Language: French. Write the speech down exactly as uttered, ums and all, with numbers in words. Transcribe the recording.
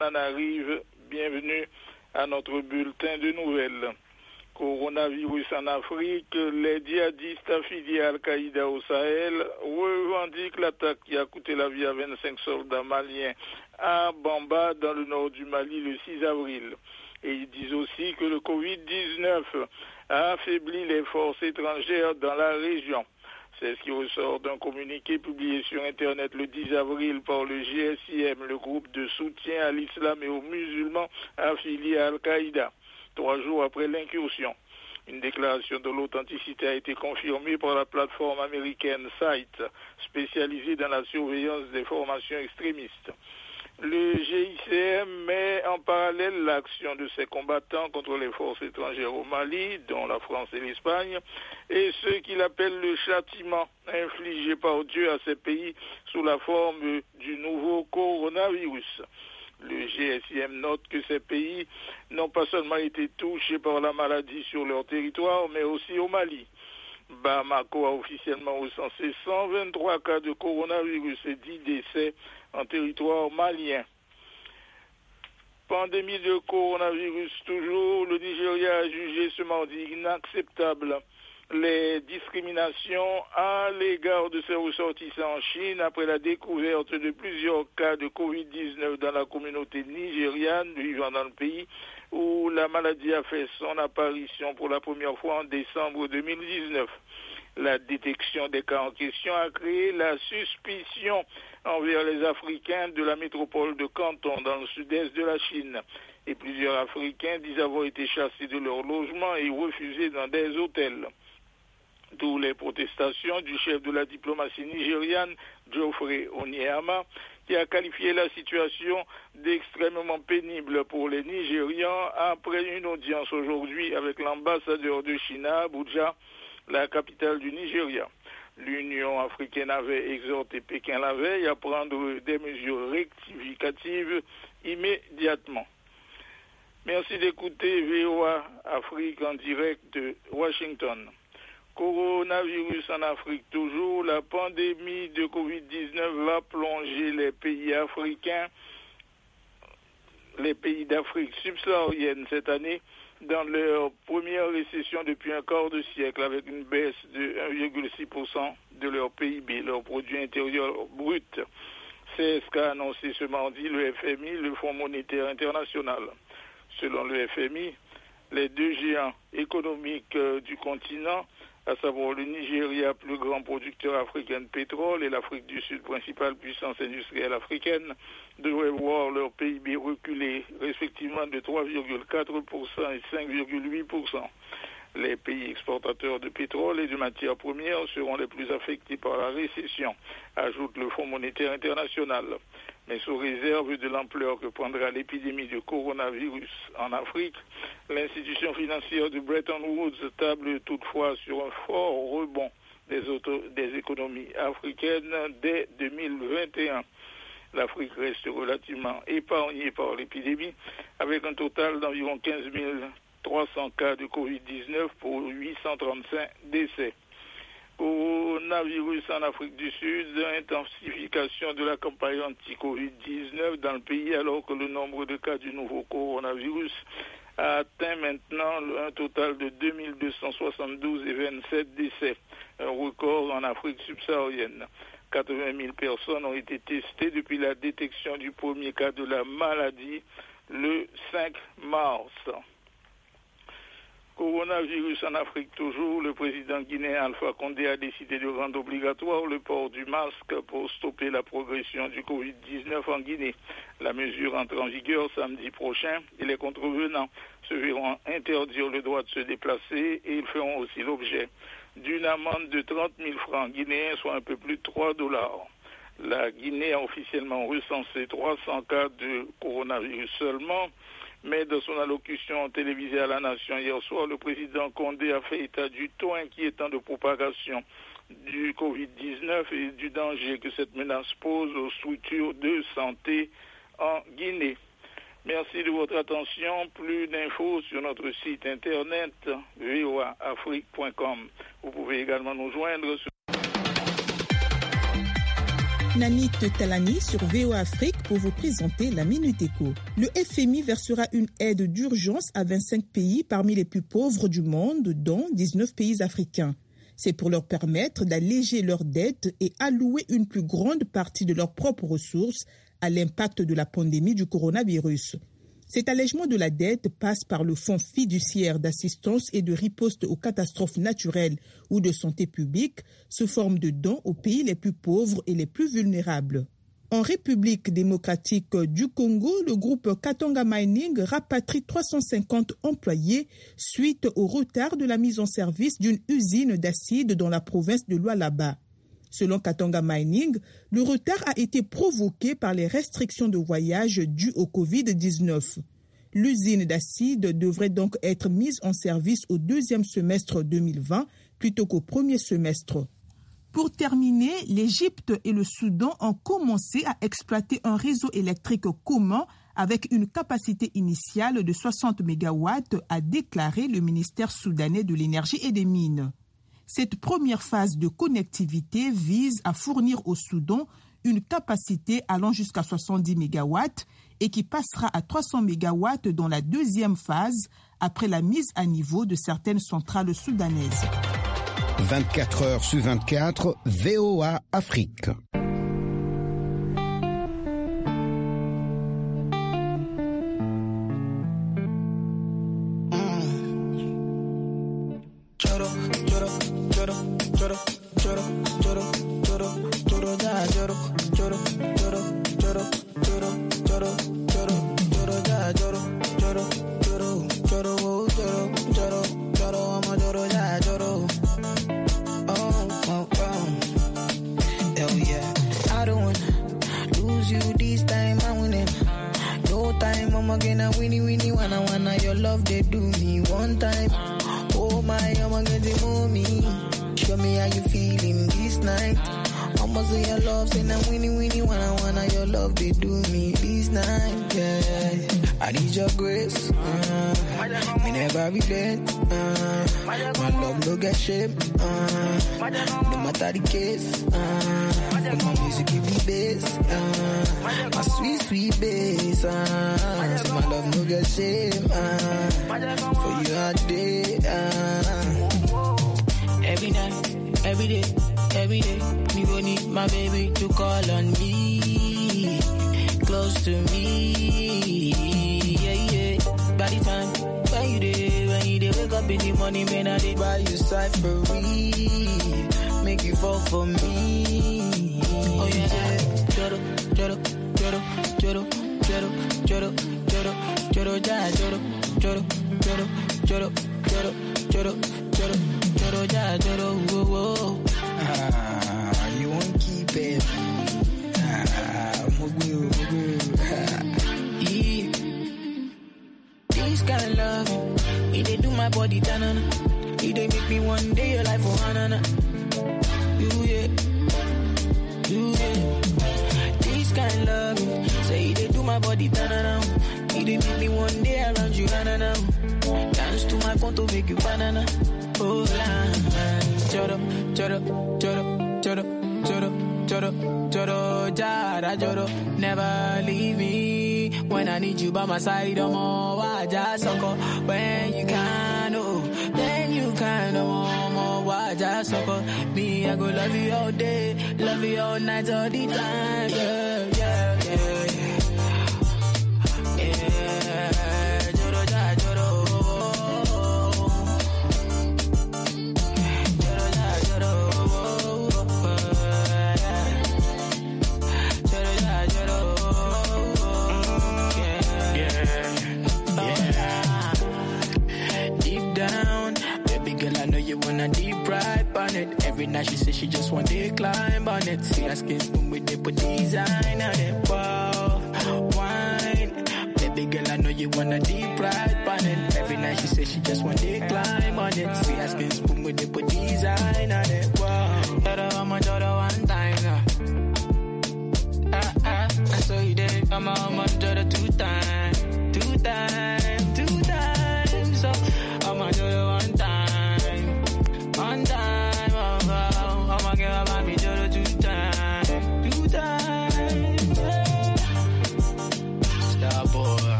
On arrive, bienvenue à notre bulletin de nouvelles. Coronavirus en Afrique, les djihadistes affiliés à Al-Qaïda au Sahel revendiquent l'attaque qui a coûté la vie à vingt-cinq soldats maliens à Bamba, dans le nord du Mali, le six avril. Et ils disent aussi que le covid dix-neuf a affaibli les forces étrangères dans la région. C'est ce qui ressort d'un communiqué publié sur Internet le dix avril par le G S I M, le groupe de soutien à l'islam et aux musulmans affiliés à Al-Qaïda, trois jours après l'incursion. Une déclaration de l'authenticité a été confirmée par la plateforme américaine Site, spécialisée dans la surveillance des formations extrémistes. Le G I C M met en parallèle l'action de ses combattants contre les forces étrangères au Mali, dont la France et l'Espagne, et ce qu'il appelle le châtiment infligé par Dieu à ces pays sous la forme du nouveau coronavirus. Le G S I M note que ces pays n'ont pas seulement été touchés par la maladie sur leur territoire, mais aussi au Mali. Bamako a officiellement recensé cent vingt-trois cas de coronavirus et dix décès en territoire malien. Pandémie de coronavirus toujours, le Nigeria a jugé ce mardi inacceptable les discriminations à l'égard de ses ressortissants en Chine après la découverte de plusieurs cas de covid dix-neuf dans la communauté nigériane vivant dans le pays, où la maladie a fait son apparition pour la première fois en décembre deux mille dix-neuf. La détection des cas en question a créé la suspicion envers les Africains de la métropole de Canton dans le sud-est de la Chine. Et plusieurs Africains disent avoir été chassés de leur logement et refusés dans des hôtels. D'où les protestations du chef de la diplomatie nigériane, Geoffrey Onyeama, qui a qualifié la situation d'extrêmement pénible pour les Nigérians après une audience aujourd'hui avec l'ambassadeur de Chine à Abuja, la capitale du Nigeria. L'Union africaine avait exhorté Pékin la veille à prendre des mesures rectificatives immédiatement. Merci d'écouter V O A Afrique en direct de Washington. Coronavirus en Afrique toujours, la pandémie de covid dix-neuf va plonger les pays africains, les pays d'Afrique subsaharienne cette année, dans leur première récession depuis un quart de siècle, avec une baisse de un virgule six pour cent de leur P I B, leur produit intérieur brut. C'est ce qu'a annoncé ce mardi le F M I, le Fonds monétaire international. Selon le F M I, les deux géants économiques du continent, à savoir le Nigeria, plus grand producteur africain de pétrole, et l'Afrique du Sud, principale puissance industrielle africaine, devraient voir leur P I B reculer respectivement de trois virgule quatre pour cent et cinq virgule huit pour cent. Les pays exportateurs de pétrole et de matières premières seront les plus affectés par la récession, ajoute le Fonds monétaire international. Mais sous réserve de l'ampleur que prendra l'épidémie de coronavirus en Afrique, l'institution financière de Bretton Woods table toutefois sur un fort rebond des, auto- des économies africaines dès deux mille vingt et un. L'Afrique reste relativement épargnée par l'épidémie, avec un total d'environ quinze mille trois cents cas de covid dix-neuf pour huit cent trente-cinq décès. Coronavirus en Afrique du Sud, intensification de la campagne anti-covid dix-neuf dans le pays alors que le nombre de cas du nouveau coronavirus a atteint maintenant un total de deux mille deux cent soixante-douze et vingt-sept décès, un record en Afrique subsaharienne. quatre-vingt mille personnes ont été testées depuis la détection du premier cas de la maladie le cinq mars. Coronavirus en Afrique toujours, le président guinéen Alpha Condé a décidé de rendre obligatoire le port du masque pour stopper la progression du covid dix-neuf en Guinée. La mesure entre en vigueur samedi prochain et les contrevenants se verront interdire le droit de se déplacer et ils feront aussi l'objet d'une amende de trente mille francs guinéens, soit un peu plus de trois dollars. La Guinée a officiellement recensé trois cents cas de coronavirus seulement. Mais dans son allocution télévisée à la Nation hier soir, le président Condé a fait état du taux inquiétant de propagation du covid dix-neuf et du danger que cette menace pose aux structures de santé en Guinée. Merci de votre attention. Plus d'infos sur notre site internet v o a afrique point com. Vous pouvez également nous joindre sur Nanit Talani sur V O A Afrique pour vous présenter la Minute Éco. Le F M I versera une aide d'urgence à vingt-cinq pays parmi les plus pauvres du monde, dont dix-neuf pays africains. C'est pour leur permettre d'alléger leurs dettes et allouer une plus grande partie de leurs propres ressources à l'impact de la pandémie du coronavirus. Cet allègement de la dette passe par le Fonds fiduciaire d'assistance et de riposte aux catastrophes naturelles ou de santé publique, sous forme de dons aux pays les plus pauvres et les plus vulnérables. En République démocratique du Congo, le groupe Katanga Mining rapatrie trois cent cinquante employés suite au retard de la mise en service d'une usine d'acide dans la province de Lualaba. Selon Katanga Mining, le retard a été provoqué par les restrictions de voyage dues au covid dix-neuf. L'usine d'acide devrait donc être mise en service au deuxième semestre deux mille vingt plutôt qu'au premier semestre. Pour terminer, l'Égypte et le Soudan ont commencé à exploiter un réseau électrique commun avec une capacité initiale de soixante mégawatts, a déclaré le ministère soudanais de l'énergie et des mines. Cette première phase de connectivité vise à fournir au Soudan une capacité allant jusqu'à soixante-dix mégawatts et qui passera à trois cents mégawatts dans la deuxième phase après la mise à niveau de certaines centrales soudanaises. vingt-quatre heures sur vingt-quatre, V O A Afrique. I need your grace, uh, me never relent, uh, my love no get shame, uh, no matter the case, uh, but my music give the bass, uh, my sweet, sweet bass, uh, so my love no get shame, uh, for you all day, uh, every night, every day, every day, me go need my baby to call on me, close to me, yeah, yeah. By the time when you dey, when you dey wake up in the morning, man, I dey buy you cyphery, make you fall for me. Oh yeah, joro, joro, joro, joro, joro, joro, joro, joro, ja, joro, joro, joro, joro, joro, joro, joro, joro, ja, joro, whoa, whoa. Ah, you won't keep it. Ah, mugu, mugu. Yeah. This kind of love, it dey do my body tanana. It dey make me one day your life for hanana. You yeah, you yeah. This kind of love, say it dey do my body tanana. It dey make me one day around you hanana. Dance to my conto, make you banana. Oh la, choro, choro, choro, choro, choro, choro, choro, jara, choro. Never leave me when I need you by my side. I'm all waja soko. When you can, oh, then you can, oh, more waja soko. Me, I go love you all day, love you all night, all the time. Yeah, yeah, yeah, yeah. Yeah, choro, jara, choro. Every night she says she just want to climb on it. See her skin spoon with the put design on it. Wow, wine. Baby girl, I know you wanna deep ride on it. Every night she says she just want to climb on it. See her skin spoon with the put design on it. Wow, daughter, I'm a daughter one time now. Ah, ah, I saw you there. I'm a, I'm a daughter two